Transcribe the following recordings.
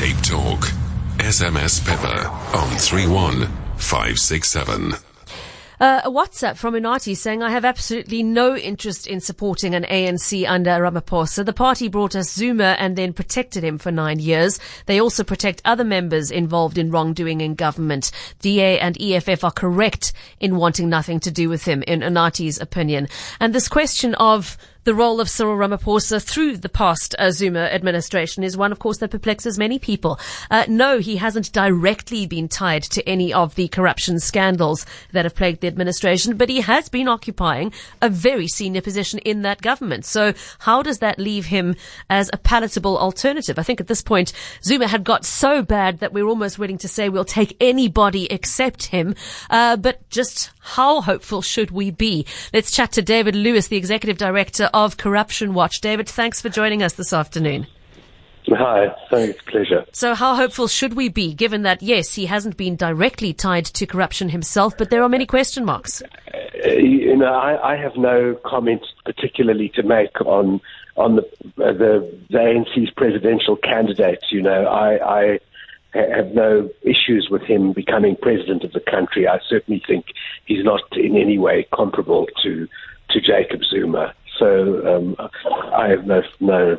Cape Talk. SMS Pepper on 31567. A WhatsApp from Unati saying, I have absolutely no interest in supporting an ANC under Ramaphosa. The party brought us Zuma and then protected him for 9 years. They also protect other members involved in wrongdoing in government. DA and EFF are correct in wanting nothing to do with him, in Unati's opinion. And this question of the role of Cyril Ramaphosa through the past Zuma administration is one, of course, that perplexes many people. No, he hasn't directly been tied to any of the corruption scandals that have plagued the administration, but he has been occupying a very senior position in that government. So how does that leave him as a palatable alternative? I think at this point, Zuma had got so bad that we're almost willing to say we'll take anybody except him. But just how hopeful should we be? Let's chat to David Lewis, the Executive Director of Corruption Watch. David, thanks for joining us this afternoon. Hi, thanks, pleasure. So how hopeful should we be, given that, yes, he hasn't been directly tied to corruption himself, but there are many question marks? I have no comments particularly to make on the ANC's presidential candidates. I have no issues with him becoming president of the country. I certainly think he's not in any way comparable to Jacob Zuma. So I have no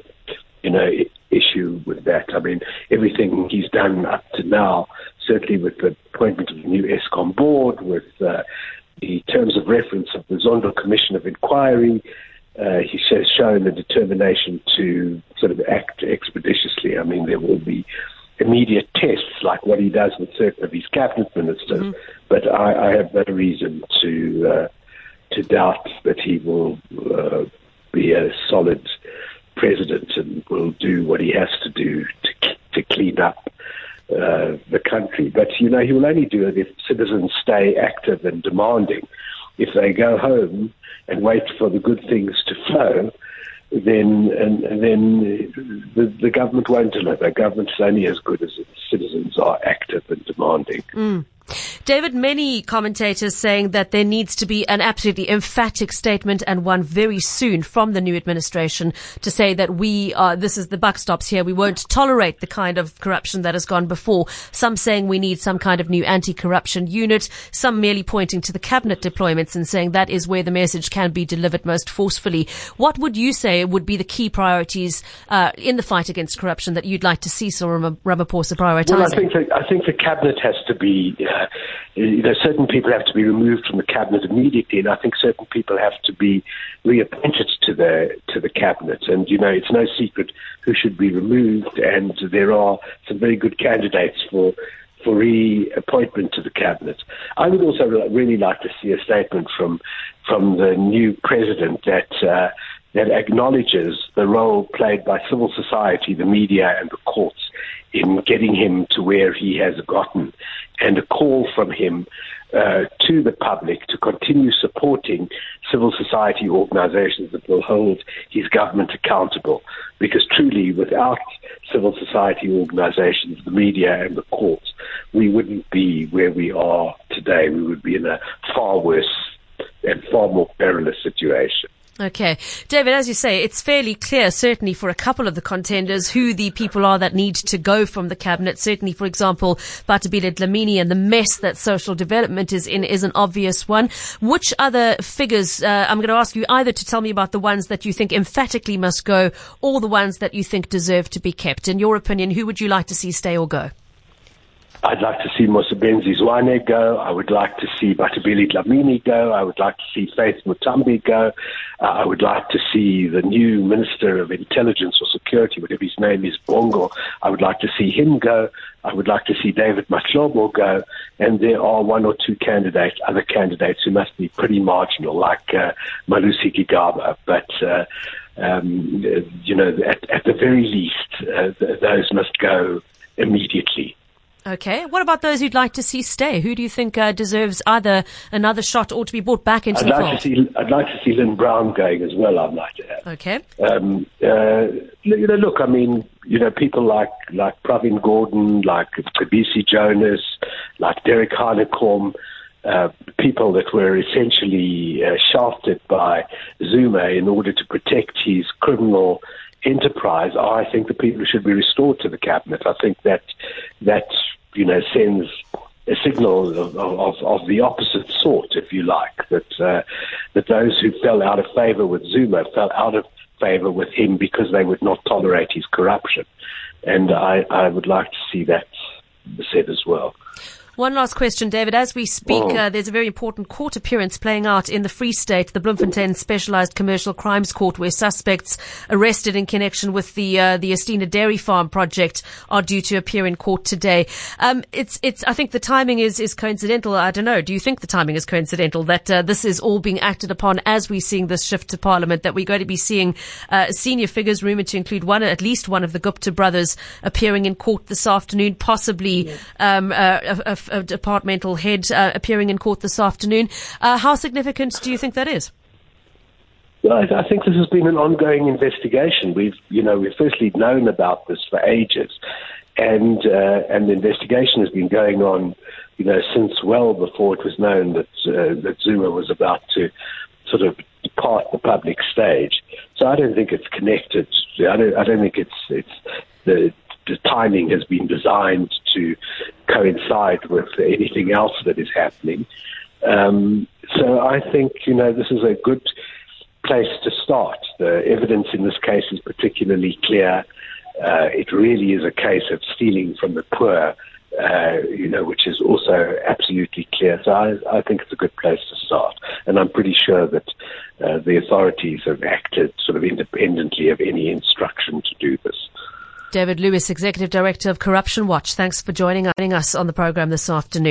issue with that. I mean, everything he's done up to now, certainly with the appointment of the new ESCOM board, with the terms of reference of the Zondo Commission of Inquiry, he has shown the determination to sort of act expeditiously. I mean, there will be immediate tests like what he does with certain of his cabinet ministers, but I have no reason to doubt that he will be a solid president and will do what he has to do to clean up the country. But, he will only do it if citizens stay active and demanding. If they go home and wait for the good things to flow, then the government won't deliver. Government is only as good as its citizens are active and demanding. David, many commentators saying that there needs to be an absolutely emphatic statement, and one very soon, from the new administration to say that this is the buck stops here. We won't tolerate the kind of corruption that has gone before. Some saying we need some kind of new anti-corruption unit. Some merely pointing to the cabinet deployments and saying that is where the message can be delivered most forcefully. What would you say would be the key priorities in the fight against corruption that you'd like to see Cyril Ramaphosa prioritising? Well, I think the cabinet has to be. Certain people have to be removed from the cabinet immediately, and I think certain people have to be reappointed to the cabinet. And it's no secret who should be removed, and there are some very good candidates for reappointment to the cabinet. I would also really like to see a statement from the new president that acknowledges the role played by civil society, the media, and the courts in getting him to where he has gotten, and a call from him to the public to continue supporting civil society organizations that will hold his government accountable. Because truly, without civil society organizations, the media and the courts, we wouldn't be where we are today. We would be in a far worse and far more perilous situation. Okay. David, as you say, it's fairly clear, certainly for a couple of the contenders, who the people are that need to go from the cabinet. Certainly, for example, Bathabile Dlamini, and the mess that social development is in is an obvious one. Which other figures, I'm going to ask you either to tell me about the ones that you think emphatically must go, or the ones that you think deserve to be kept. In your opinion, who would you like to see stay or go? I'd like to see Mosebenzi Zwane go. I would like to see Bathabile Dlamini go. I would like to see Faith Mutambi go. I would like to see the new Minister of Intelligence or Security, whatever his name is, Bongo. I would like to see him go. I would like to see David Mahlobo go. And there are one or two other candidates who must be pretty marginal, like Malusi Gigaba. But at the very least, those must go immediately. Okay. What about those who'd like to see stay? Who do you think deserves either another shot or to be brought back into the fold? I'd like to see Lynn Brown going as well, I'd like to have. Okay. Look, I mean, people like Pravin Gordon, like Kobisi Jonas, like Derek Hanekom, people that were essentially shafted by Zuma in order to protect his criminal enterprise are, I think, the people who should be restored to the cabinet. I think that sends a signal of the opposite sort, if you like, that those who fell out of favor with Zuma fell out of favor with him because they would not tolerate his corruption. And I would like to see that said as well. One last question, David. As we speak, there's a very important court appearance playing out in the Free State, the Bloemfontein Specialized Commercial Crimes Court, where suspects arrested in connection with the Estina Dairy Farm project are due to appear in court today. I think the timing is coincidental. I don't know. Do you think the timing is coincidental that this is all being acted upon as we're seeing this shift to Parliament, that we're going to be seeing senior figures rumored to include at least one of the Gupta brothers appearing in court this afternoon, possibly a departmental head appearing in court this afternoon. How significant do you think that is? Well, I think this has been an ongoing investigation. We've firstly known about this for ages, and the investigation has been going on, since well before it was known that Zuma was about to sort of depart the public stage. So I don't think it's connected. I don't think it's the timing has been designed to coincide with anything else that is happening. So I think, this is a good place to start. The evidence in this case is particularly clear. It really is a case of stealing from the poor, which is also absolutely clear. So I think it's a good place to start. And I'm pretty sure that the authorities have acted sort of independently of any instruction to do this. David Lewis, Executive Director of Corruption Watch, thanks for joining us on the program this afternoon.